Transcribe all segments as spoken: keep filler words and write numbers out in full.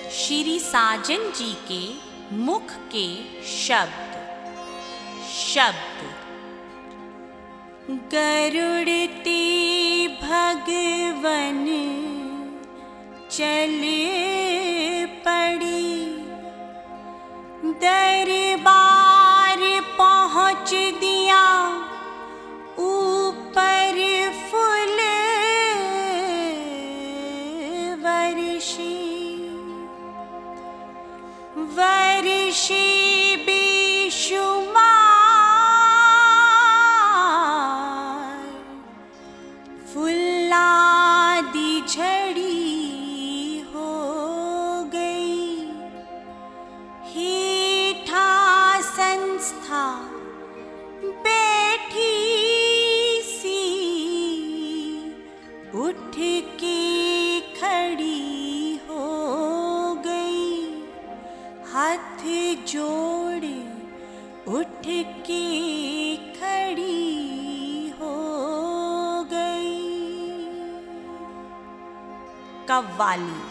श्री साजन जी के मुख के शब्द। शब्द गरुड़ते भगवन चले पड़ी, दरबार पहुँच दिया ऊपर फूल वर्षी। वर्षी बेशुमार फुल्लादी झड़ी हो गई। हीठा संस्था बैठी सी उठ के खड़ी हो गई। हाथ जोड़ उठ के खड़ी हो गई। कव्वाली।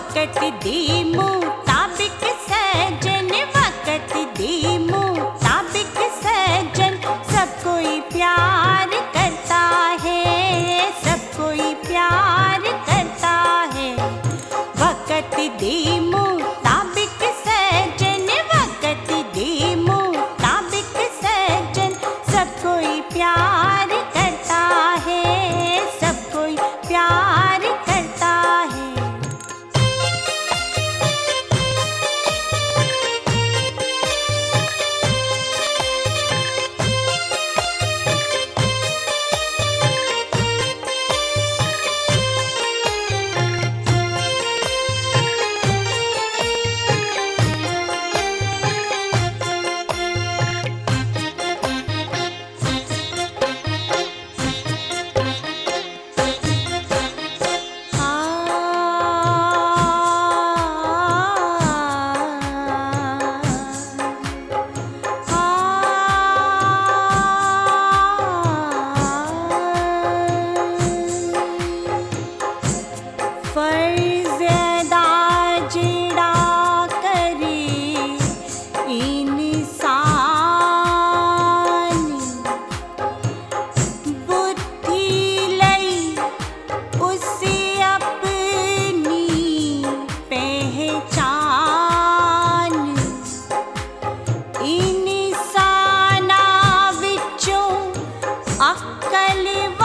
वक़्त दे मुताबिक सजन, वक़्त दे मुताबिक सजन, सब कोई प्यार करता है, सब कोई प्यार करता है। वक़्त दे मुताबिक सजन, वक़्त दे मुताबिक सजन, सब कोई प्यार करता है, सब कोई प्यार करता है। फर्ज़ अदा जिड़ा करे इंसान, बुद्धि लई उसे अपनी पहचान, इंसाना विचों अक्ल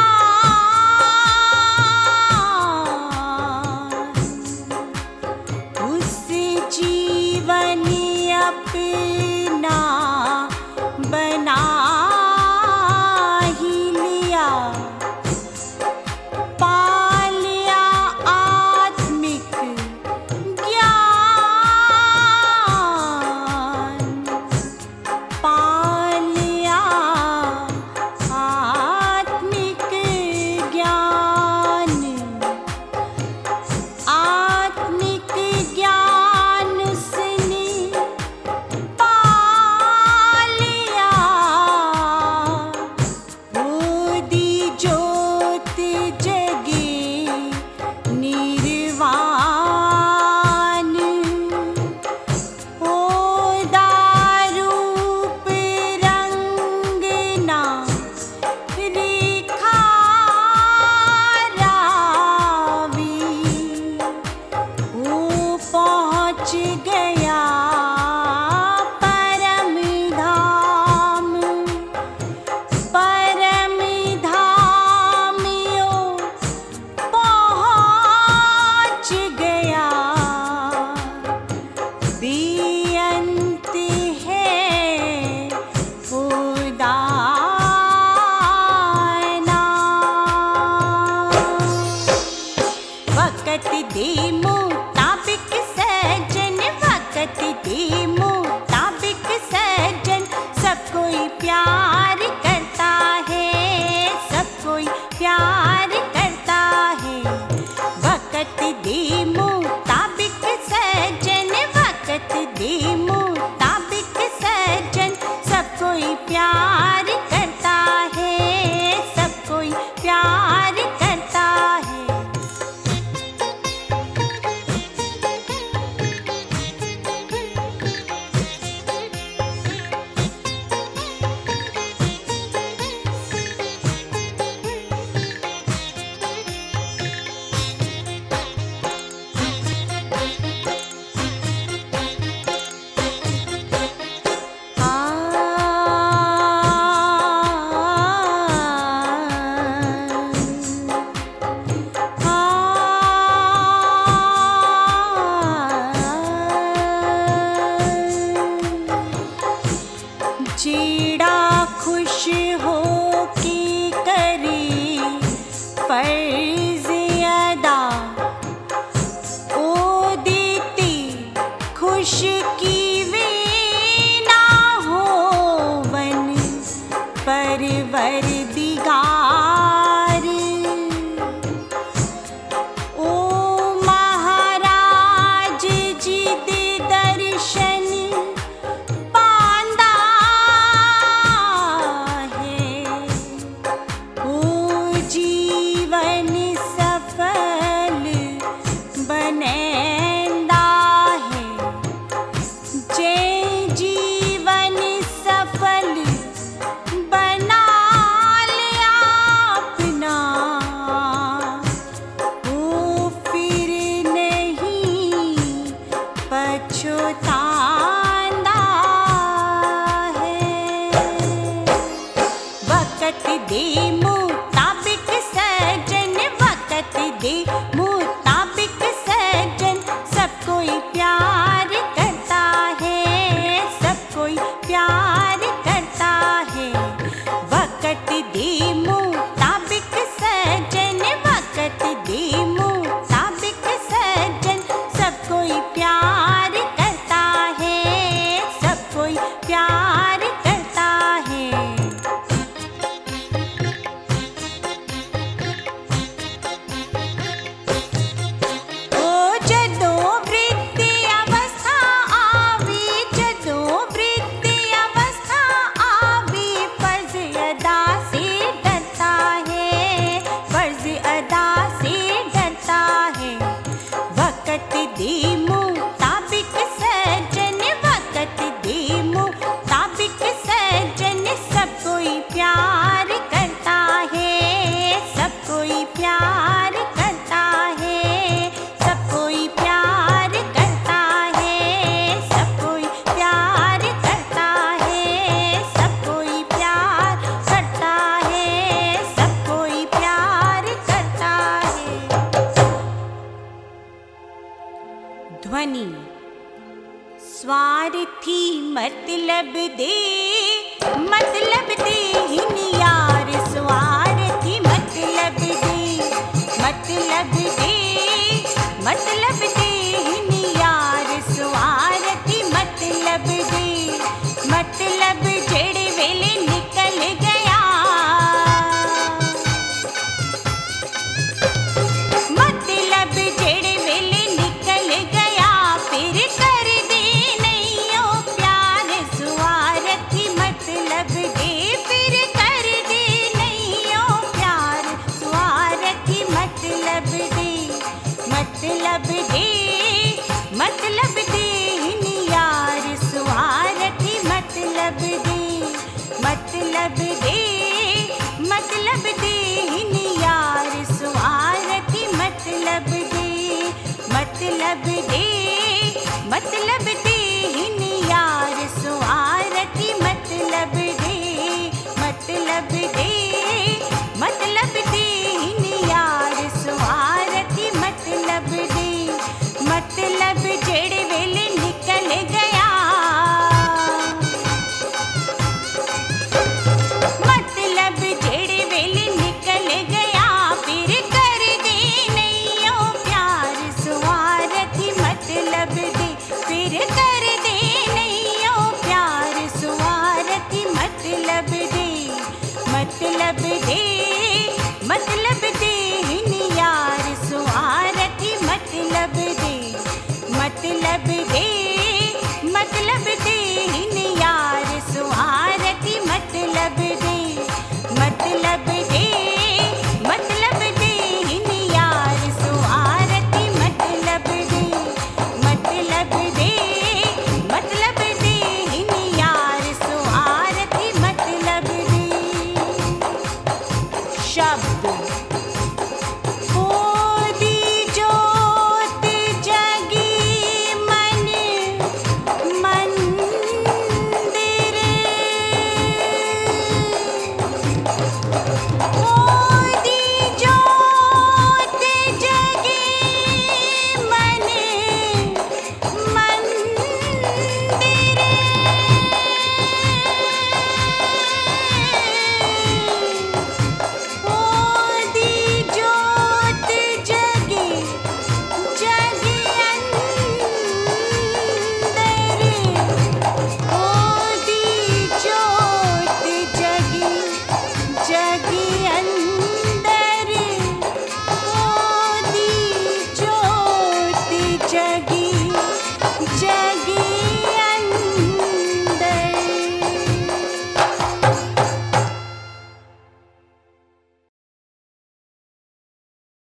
जीवन अपना बना ही लिया, पा लिया आत्मिक ज्ञान, पा लिया आत्मिक ज्ञान, आत्मिक ज्ञान उसने पा लिया, बुद्धि ज्योत जगे निर्वाण, होदा रूप रंग ना रेखा रावी, वो पहुँच गया परम धाम, परम धाम यो पहुँच गया, बेअंत है खुदा नाम। वक़्त दे मुताबिक सजन, वक़्त दे मुताबिक सजन, सब कोई प्यार करता है, सब कोई प्यार करता है। वक़्त दे मुताबिक सजन, वक़्त दे मुताबिक सजन, सब कोई प्यार करता है, सब कोई प्यार करता है। दे मुताबिक सज्जन, सब कोई प्यार करता है, सब कोई प्यार करता है। वक़्त दे मुताबिक सज्जन, वक़्त दे मुताबिक सज्जन, सब कोई प्यार करता है, सब कोई प्यार करता है। ओ जदों वृद्ध अवस्था आवी, जदों वृद्ध अवस्था आवी, फर्ज अदा से डरता है, फर्ज अदा से डरता है। वक़्त दे मुताबिक सज्जन, वक़्त दे मुताबिक सज्जन, सब कोई प्यार करता है, सब कोई प्यार करता है, सब कोई प्यार करता है, सब कोई प्यार करता है, सब कोई प्यार करता है, सब कोई प्यार करता है। ध्वनि स्वार्थी मतलब दे, मतलब दे हिन यार, स्वार्थी मतलब दे, मतलब दे, मतलब दे हिन यार, स्वार्थी मतलब दे, मतलब जेड़े वेले निकल गया, मतलब जेड़े वेले निकल गया, फिर कर दे नहीं ओ प्यार, स्वार्थी मतलब दे, फिर कर दे नहीं ओ प्यार, स्वार्थी मतलब दे, मतलब दे, मतलब दे हिन यार, स्वार्थी मतलब दे, मतलब दे, मतलब दे हिन यार, स्वार्थी मतलब दे, मतलब दे, मतलब दे हिन यार, स्वार्थी मतलब दे, मतलब दे।